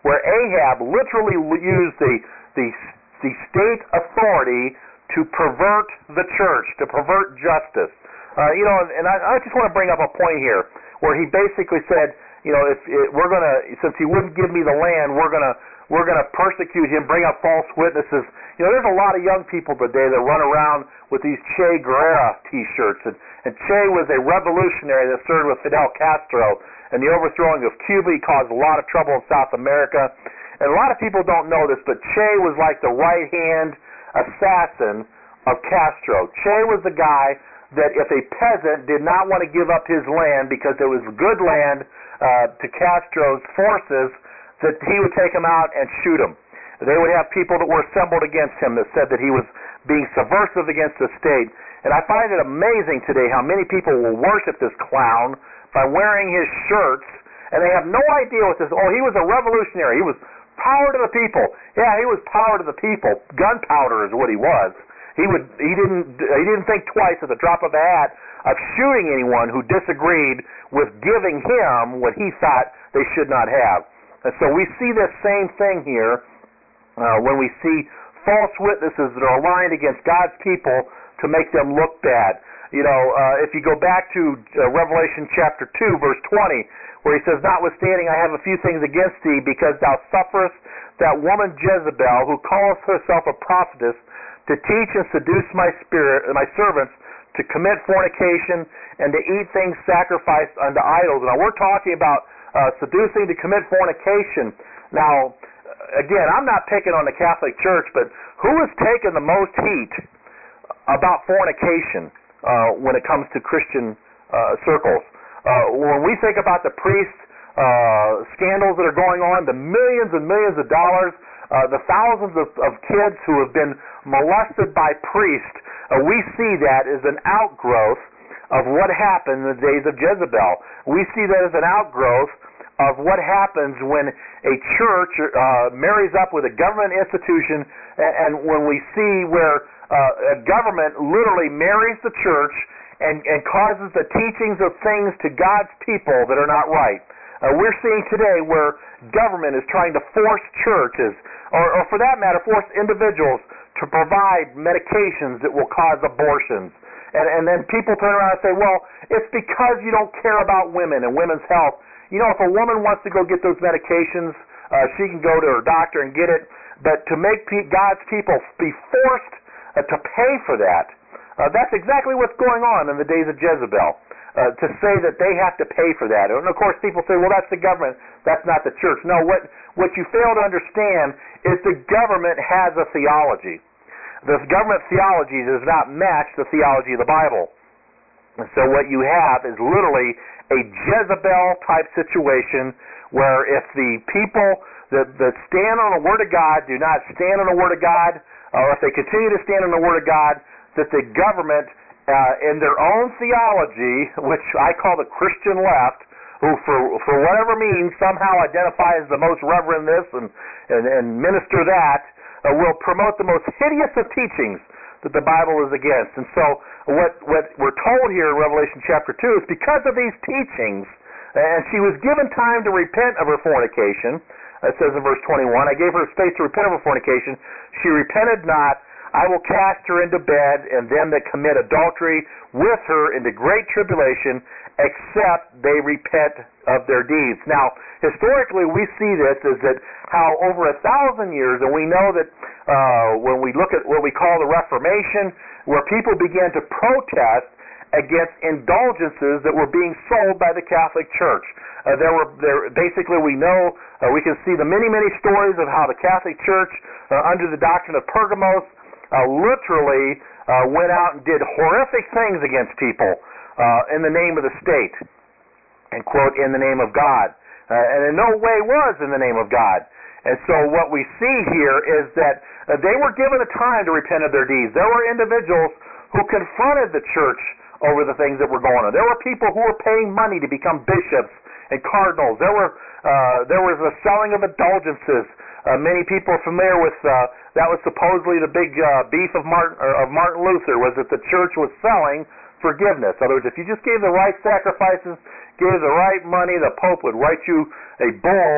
where Ahab literally used the the the state authority to pervert the church, to pervert justice. Uh, you know, and I, I just want to bring up a point here where he basically said, you know, if, if we're going to, since he wouldn't give me the land, we're going to we're going to persecute him, bring up false witnesses. You know, there's a lot of young people today that run around with these Che Guevara T-shirts, and, and Che was a revolutionary that served with Fidel Castro, and the overthrowing of Cuba. He caused a lot of trouble in South America, and a lot of people don't know this, but Che was like the right-hand assassin of Castro. Che was the guy that if a peasant did not want to give up his land because it was good land uh, to Castro's forces, that he would take them out and shoot them. They would have people that were assembled against him that said that he was being subversive against the state. And I find it amazing today how many people will worship this clown by wearing his shirts, and they have no idea what this, oh, he was a revolutionary. He was power to the people. Yeah, he was power to the people. Gunpowder is what he was. He would he didn't he didn't think twice at the drop of a hat of shooting anyone who disagreed with giving him what he thought they should not have. And so we see this same thing here uh, when we see false witnesses that are aligned against God's people to make them look bad. You know, uh, if you go back to uh, Revelation chapter two, verse twenty, where he says, "Notwithstanding, I have a few things against thee, because thou sufferest that woman Jezebel, who calleth herself a prophetess, to teach and seduce my spirit, my servants, to commit fornication, and to eat things sacrificed unto idols." Now, we're talking about uh, seducing to commit fornication. Now, again, I'm not picking on the Catholic Church, but who has taken the most heat about fornication uh, when it comes to Christian uh, circles? Uh, when we think about the priest uh, scandals that are going on, the millions and millions of dollars, uh, the thousands of, of kids who have been molested by priests, uh, we see that as an outgrowth of what happened in the days of Jezebel. We see that as an outgrowth of what happens when a church uh, marries up with a government institution, and, and when we see where uh, a government literally marries the church and, and causes the teachings of things to God's people that are not right. Uh, we're seeing today where government is trying to force churches, or, or for that matter, force individuals to provide medications that will cause abortions. And, and then people turn around and say, well, it's because you don't care about women and women's health. You know, if a woman wants to go get those medications, uh, she can go to her doctor and get it. But to make pe- God's people be forced uh, to pay for that, uh, that's exactly what's going on in the days of Jezebel. Uh, to say that they have to pay for that. And of course people say, well, that's the government, that's not the church. No, what, what you fail to understand is the government has a theology. The government theology does not match the theology of the Bible. And so what you have is literally a Jezebel-type situation where if the people that, that stand on the Word of God do not stand on the Word of God, or if they continue to stand on the Word of God, that the government, uh, in their own theology, which I call the Christian left, who for for whatever means somehow identify as the most reverend this and, and, and minister that, Uh, will promote the most hideous of teachings that the Bible is against. And so what, what we're told here in Revelation chapter two is because of these teachings, and she was given time to repent of her fornication. It says in verse twenty-one, I gave her space to repent of her fornication. She repented not. I will cast her into bed, and them that commit adultery with her into great tribulation, except they repent of their deeds. Now, historically, we see this as that how over a thousand years, and we know that uh, when we look at what we call the Reformation, where people began to protest against indulgences that were being sold by the Catholic Church. Uh, there were there basically we know uh, we can see the many many stories of how the Catholic Church, uh, under the doctrine of Pergamos, uh, literally uh, went out and did horrific things against people uh, in the name of the state, and quote, in the name of God, uh, and in no way was in the name of God. And so what we see here is that uh, they were given a time to repent of their deeds. There were individuals who confronted the church over the things that were going on. There were people who were paying money to become bishops and cardinals. There were uh, there was a selling of indulgences. Uh, many people are familiar with uh, that was supposedly the big uh, beef of Martin or of Martin Luther, was that the church was selling forgiveness. In other words, if you just gave the right sacrifices, gave the right money, the Pope would write you a bull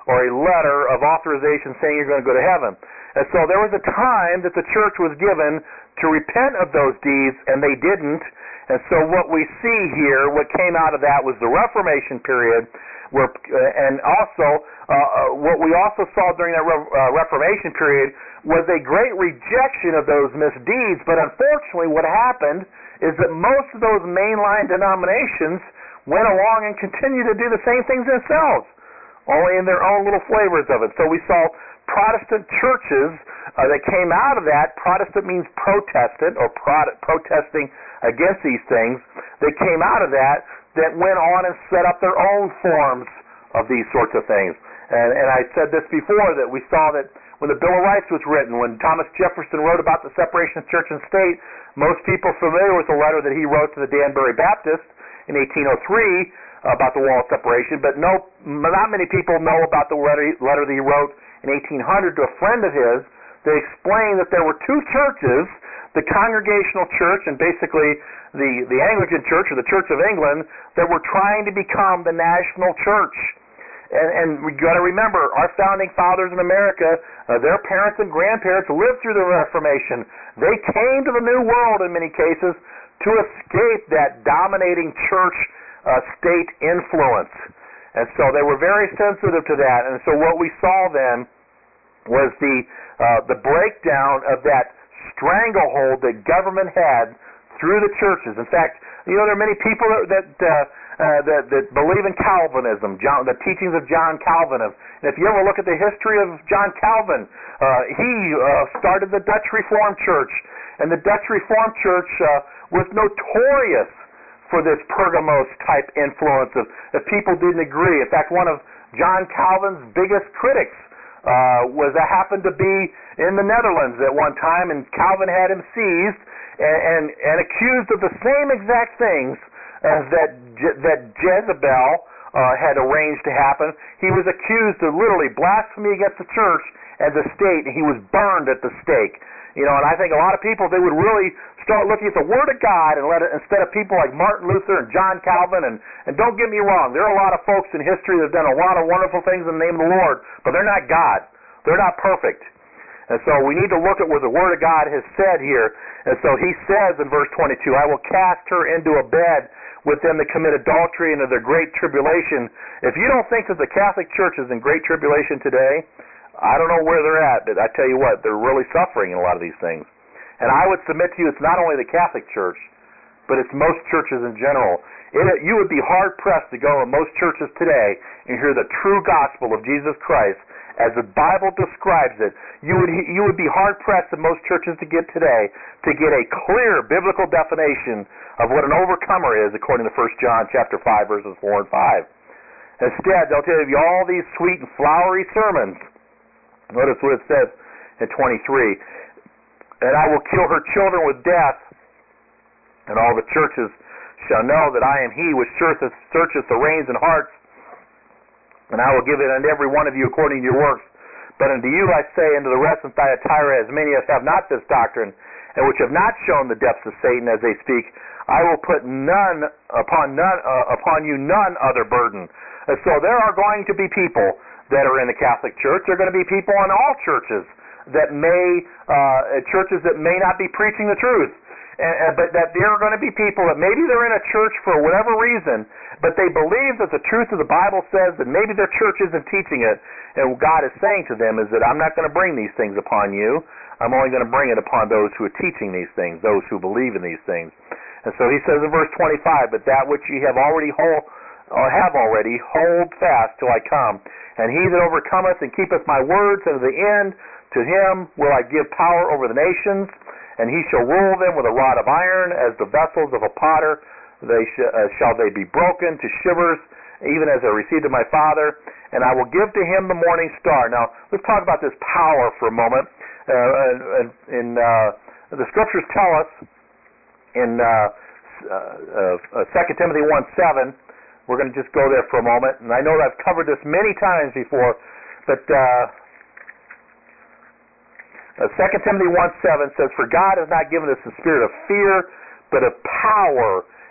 or a letter of authorization saying you're going to go to heaven. And so there was a time that the church was given to repent of those deeds, and they didn't. And so what we see here, what came out of that was the Reformation period, where, uh, and also uh, what we also saw during that Re- uh, Reformation period was a great rejection of those misdeeds. But unfortunately, what happened is that most of those mainline denominations went along and continued to do the same things themselves, only in their own little flavors of it. So we saw Protestant churches uh, that came out of that. Protestant means Protestant, or pro- protesting against these things. They came out of that, that went on and set up their own forms of these sorts of things. And, and I said this before, that we saw that when the Bill of Rights was written, when Thomas Jefferson wrote about the separation of church and state, most people familiar with the letter that he wrote to the Danbury Baptist in eighteen oh three about the wall of separation, but no, not many people know about the letter, letter that he wrote in eighteen hundred to a friend of his that explained that there were two churches, the Congregational Church and basically the, the Anglican Church, or the Church of England, that were trying to become the national church. And, and we got to remember, our founding fathers in America, uh, their parents and grandparents lived through the Reformation. They came to the New World in many cases to escape that dominating church uh, state influence. And so they were very sensitive to that. And so what we saw then was the uh, the breakdown of that stranglehold that government had through the churches. In fact, you know, there are many people that that, uh, uh, that, that believe in Calvinism, John, the teachings of John Calvin. And if you ever look at the history of John Calvin, uh, he uh, started the Dutch Reformed Church, and the Dutch Reformed Church uh, was notorious for this Pergamos-type influence of if people didn't agree. In fact, one of John Calvin's biggest critics uh, was that happened to be in the Netherlands at one time, and Calvin had him seized and, and, and accused of the same exact things uh, that Je- that Jezebel uh, had arranged to happen. He was accused of literally blasphemy against the church and the state, and he was burned at the stake. You know, and I think a lot of people, they would really start looking at the Word of God and let it, instead of people like Martin Luther and John Calvin, and, and don't get me wrong, there are a lot of folks in history that have done a lot of wonderful things in the name of the Lord, but they're not God. They're not perfect. And so we need to look at what the Word of God has said here. And so he says in verse twenty-two, I will cast her into a bed with them that commit adultery into their great tribulation. If you don't think that the Catholic Church is in great tribulation today, I don't know where they're at, but I tell you what, they're really suffering in a lot of these things. And I would submit to you, it's not only the Catholic Church, but it's most churches in general. It, you would be hard-pressed to go in most churches today and hear the true gospel of Jesus Christ as the Bible describes it. You would you would be hard-pressed in most churches to get today to get a clear biblical definition of what an overcomer is, according to First John chapter five, verses four and five. Instead, they'll tell you all these sweet and flowery sermons. Notice what it says in twenty-three. And I will kill her children with death, and all the churches shall know that I am he which searcheth, searcheth the reins and hearts, and I will give it unto every one of you according to your works. But unto you I say, unto the rest in Thyatira, as many as have not this doctrine, and which have not shown the depths of Satan as they speak, I will put none upon none uh, upon you none other burden. And so there are going to be people that are in the Catholic Church. There are going to be people in all churches that may, uh, churches that may not be preaching the truth. And, uh, but that there are going to be people that maybe they're in a church for whatever reason, but they believe that the truth of the Bible says that maybe their church isn't teaching it, and what God is saying to them is that I'm not going to bring these things upon you. I'm only going to bring it upon those who are teaching these things, those who believe in these things. And so he says in verse twenty-five, but that which ye have already hold, or have already, hold fast till I come. And he that overcometh and keepeth my words unto the end, to him will I give power over the nations, and he shall rule them with a rod of iron, as the vessels of a potter. They sh- uh, shall they be broken to shivers, even as I received of my Father. And I will give to him the morning star. Now, let's talk about this power for a moment. Uh, in uh, the Scriptures tell us in uh, uh, uh, Second Timothy one seven, we're going to just go there for a moment. And I know that I've covered this many times before, but uh, uh, Second Timothy one seven says, for God has not given us the spirit of fear, but of power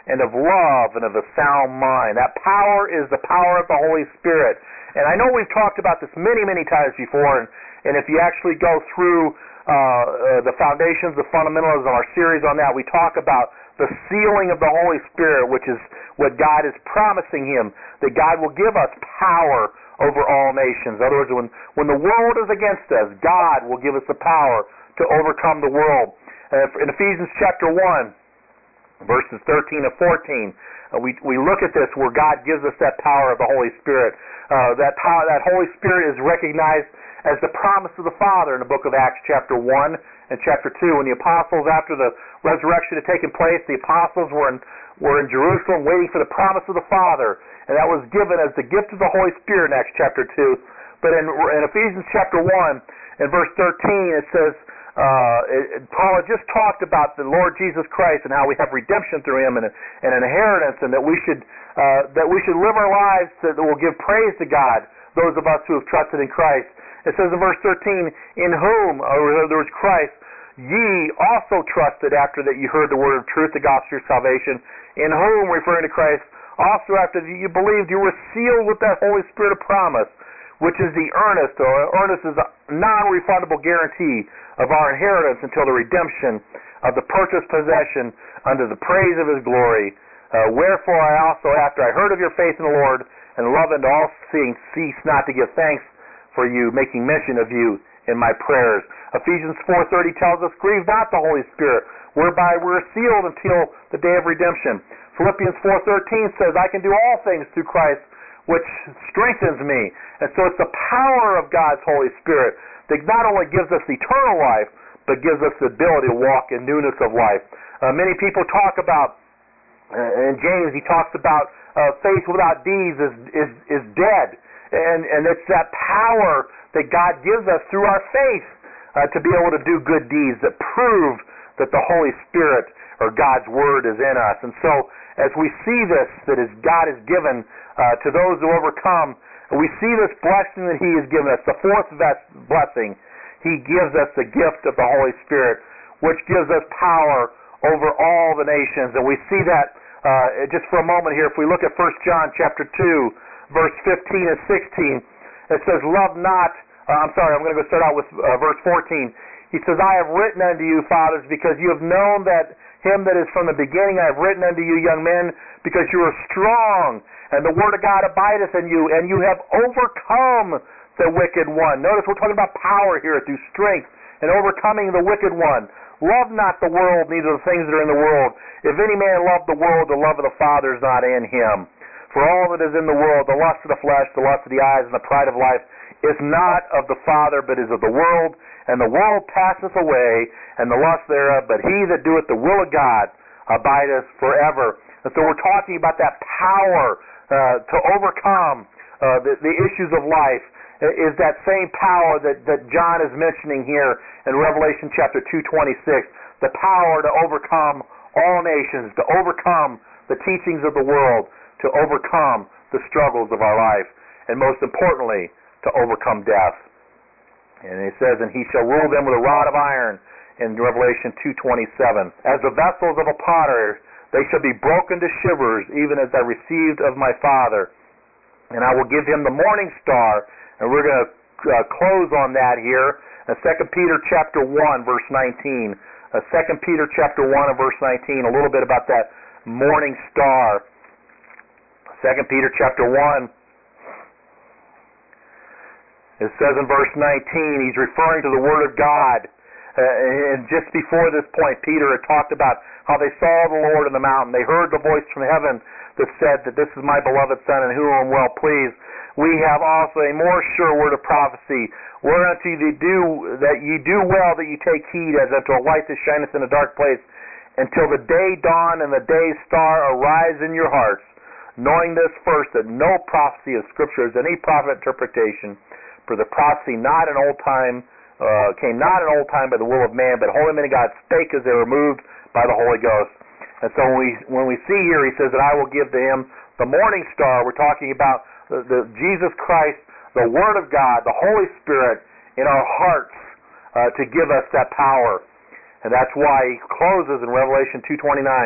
and of love and of a sound mind. That power is the power of the Holy Spirit. And I know we've talked about this many, many times before, and, and if you actually go through uh, uh, the foundations, the fundamentals of our series on that, we talk about the sealing of the Holy Spirit, which is what God is promising him, that God will give us power over all nations. In other words, when, when the world is against us, God will give us the power to overcome the world. Uh, in Ephesians chapter one, verses thirteen and fourteen, uh, we, we look at this where God gives us that power of the Holy Spirit. Uh, that power, that Holy Spirit is recognized as the promise of the Father in the book of Acts chapter one and chapter two. When the apostles, after the resurrection had taken place, the apostles were in, were in Jerusalem waiting for the promise of the Father, and that was given as the gift of the Holy Spirit in Acts chapter two. But in, in Ephesians chapter one, in verse thirteen, it says, uh, it, Paul had just talked about the Lord Jesus Christ and how we have redemption through him and, and an inheritance, and that we should uh, that we should live our lives that will give praise to God, those of us who have trusted in Christ. It says in verse thirteen, in whom, or there was Christ, ye also trusted after that you heard the word of truth, the gospel of your salvation, in whom, referring to Christ, also after that you believed, you were sealed with that Holy Spirit of promise, which is the earnest, or earnest is a non-refundable guarantee of our inheritance until the redemption of the purchased possession unto the praise of his glory. Uh, wherefore I also, after I heard of your faith in the Lord, and love unto all seeing, cease not to give thanks for you, making mention of you in my prayers. Ephesians four thirty tells us, grieve not the Holy Spirit, whereby we're sealed until the day of redemption. Philippians four thirteen says, I can do all things through Christ, which strengthens me. And so it's the power of God's Holy Spirit that not only gives us eternal life, but gives us the ability to walk in newness of life. Uh, many people talk about, uh, in James he talks about uh, faith without deeds is, is, is dead. And, and it's that power that God gives us through our faith uh, to be able to do good deeds that prove that the Holy Spirit or God's Word is in us. And so as we see this, that is God has given uh, to those who overcome, we see this blessing that he has given us, the fourth blessing. He gives us the gift of the Holy Spirit, which gives us power over all the nations. And we see that uh, just for a moment here, if we look at First John chapter two, verse fifteen and sixteen, it says, love not, uh, I'm sorry, I'm going to go start out with uh, verse fourteen. He says, I have written unto you, fathers, because you have known that him that is from the beginning. I have written unto you, young men, because you are strong, and the word of God abideth in you, and you have overcome the wicked one. Notice we're talking about power here through strength and overcoming the wicked one. Love not the world, neither the things that are in the world. If any man love the world, the love of the Father is not in him. For all that is in the world, the lust of the flesh, the lust of the eyes, and the pride of life, is not of the Father, but is of the world. And the world passeth away, and the lust thereof, but he that doeth the will of God abideth forever. And so we're talking about that power uh, to overcome uh, the, the issues of life. Is that same power that, that John is mentioning here in Revelation chapter two twenty-six, the power to overcome all nations, to overcome the teachings of the world, to overcome the struggles of our life, and most importantly, to overcome death. And it says, and he shall rule them with a rod of iron in Revelation two twenty-seven. As the vessels of a potter, they shall be broken to shivers, even as I received of my Father. And I will give him the morning star. And we're going to uh, close on that here. Uh, Second Peter chapter one, verse nineteen. Uh, Second Peter chapter one and verse nineteen, a little bit about that morning star. Second Peter chapter one. It says in verse nineteen, he's referring to the Word of God. Uh, and just before this point, Peter had talked about how they saw the Lord in the mountain. They heard the voice from heaven that said that this is my beloved Son in whom I am well pleased. We have also a more sure word of prophecy, whereunto ye do, that ye do well that ye take heed as unto a light that shineth in a dark place, until the day dawn and the day star arise in your hearts, knowing this first, that no prophecy of Scripture is any prophet interpretation. For the prophecy not in old time uh, came not in old time by the will of man, but holy men of God spake as they were moved by the Holy Ghost. And so when we when we see here, he says that I will give to him the morning star. We're talking about the, the Jesus Christ, the Word of God, the Holy Spirit in our hearts uh, to give us that power. And that's why he closes in Revelation two twenty-nine.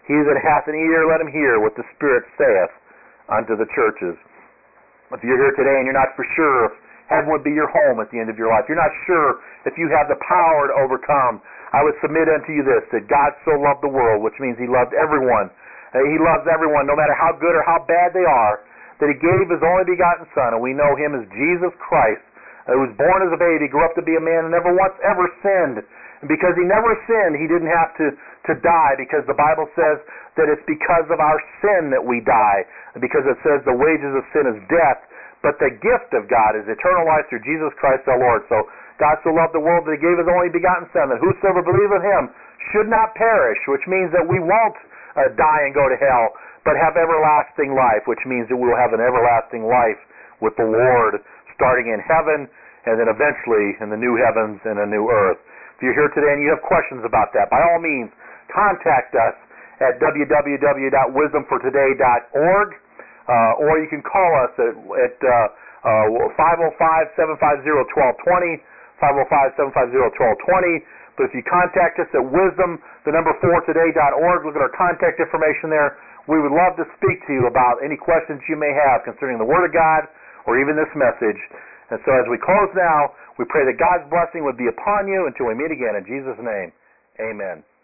He that hath an ear, let him hear what the Spirit saith unto the churches. If you're here today and you're not for sure if heaven would be your home at the end of your life, you're not sure if you have the power to overcome, I would submit unto you this, that God so loved the world, which means He loved everyone. Uh, he loves everyone, no matter how good or how bad they are, that He gave His only begotten Son, and we know Him as Jesus Christ, uh, who was born as a baby, grew up to be a man, and never once ever sinned. And because He never sinned, He didn't have to, to die, because the Bible says that it's because of our sin that we die, because it says the wages of sin is death, but the gift of God is eternal life through Jesus Christ our Lord. So God so loved the world that He gave His only begotten Son, that whosoever believeth in Him should not perish, which means that we won't uh, die and go to hell, but have everlasting life, which means that we will have an everlasting life with the Lord, starting in heaven, and then eventually in the new heavens and a new earth. If you're here today and you have questions about that, by all means, contact us at w w w dot wisdom for today dot org, uh, or you can call us at, at uh, uh, five oh five, seven five zero, one two two zero, five oh five, seven five zero, one two two zero. But if you contact us at wisdom, the number four today dot org, look at our contact information there. We would love to speak to you about any questions you may have concerning the Word of God or even this message. And so as we close now, we pray that God's blessing would be upon you until we meet again. In Jesus' name, amen.